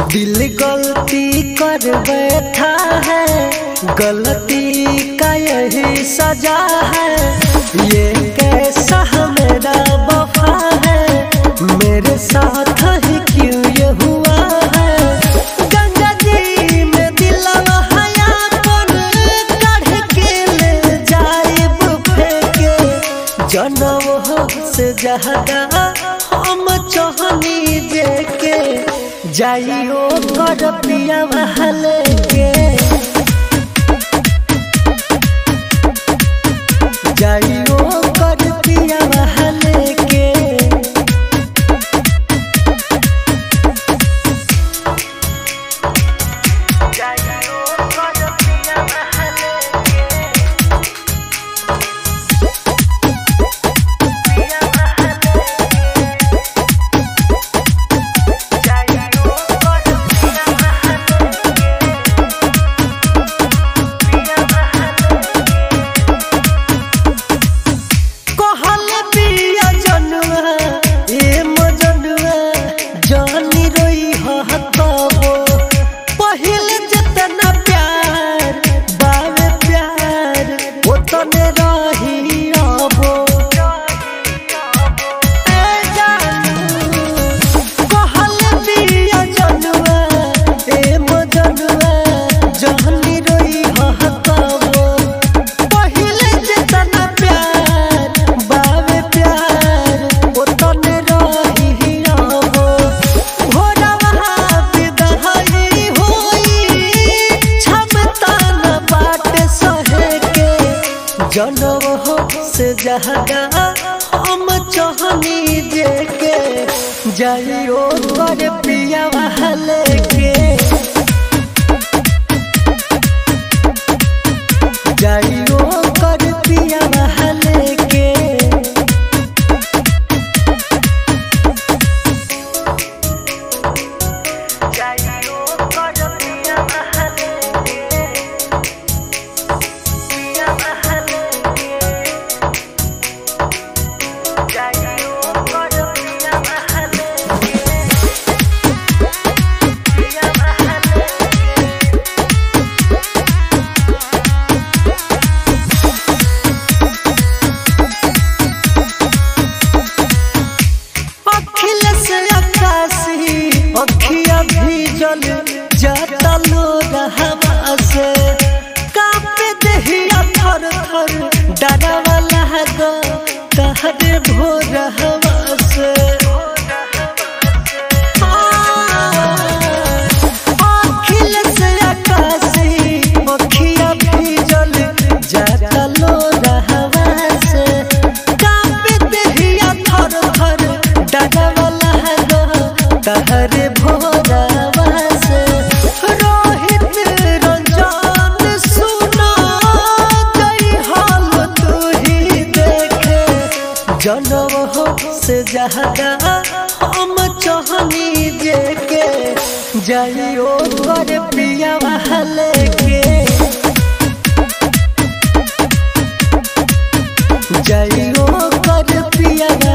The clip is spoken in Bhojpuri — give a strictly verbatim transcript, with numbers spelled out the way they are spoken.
दिल गलती कर बैठा है, गलती का यही सजा है। ये कैसा मेरा वफा है, मेरे साथ ही क्यों ये हुआ है। गंगा जी में दिलवा हया पर काढ़ के ले जाइब फेंके। जनम से ज्यादा हम चाहनी देके, जाइयो कर पिया महले के। जाइयो कर पिया महले के। जाइयो कर पिया महले के। पिया महले जनम से ज्यादा हम चाहनी देके, जाइयो कर पिया महले के। जाइयो कर पिया महले के। जाइयो कर पिया महले के। पिया महले अखिया भीजल जाता लो रहवा से, कांपे देहिया थर थर डरावा लहगा तहरे भोरहवा से। अखिल से आकाशी अखिया भीजल जाता लो रहवा से, कांपे देहिया थर थर डरावा लहगा तहरे भोरवा से। रोहित रंजन सुना गई हाल तू ही देखे। जनम से ज्यादा हम चाहनी देके, जाइयो कर पिया महले के। जाइयो कर पिया